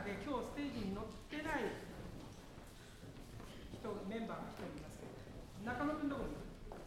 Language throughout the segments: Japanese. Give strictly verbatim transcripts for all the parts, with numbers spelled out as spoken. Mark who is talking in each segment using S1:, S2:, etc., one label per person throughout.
S1: で今日ステージに乗ってない人メンバーが一人いますけど、中野君どこにいる？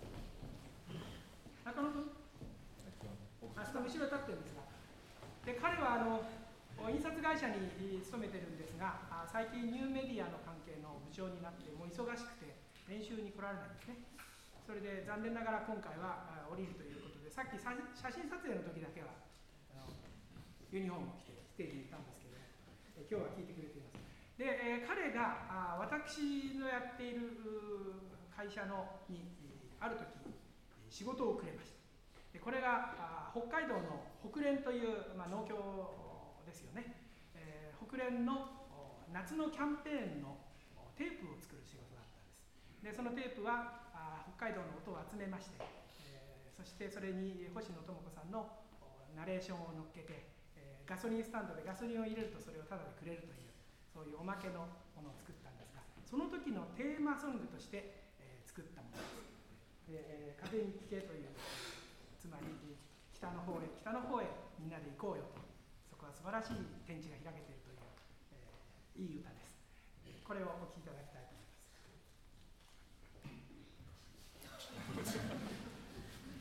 S1: 中野君？あそこ後ろ立ってるんですが、で彼はあの印刷会社に勤めてるんですが、最近ニューメディアの関係の部長になってもう忙しくて練習に来られないんですね。それで残念ながら今回は降りるということで、さっき写真撮影の時だけはあのユニフォームを着てステージに行ったんですけど、え今日は聞いてくれています。で、えー、彼があ私のやっている会社のにある時仕事をくれました。でこれがあ北海道の北連という、まあ、農協ですよね、えー、北連の夏のキャンペーンのテープを作る仕事だったんです。でそのテープはあ北海道の音を集めまして、えー、そしてそれに星野智子さんのナレーションを乗っけて、えー、ガソリンスタンドでガソリンを入れるとそれをタダでくれるという、そういうおまけのものを作ったんですが、その時のテーマソングとして、えー、作ったものです。で、えー、風に聞けという、つまり北の方へ北の方へみんなで行こうよと、そこは素晴らしい天地が開けているという、えー、いい歌です。これをお聴きいただきたいと思います。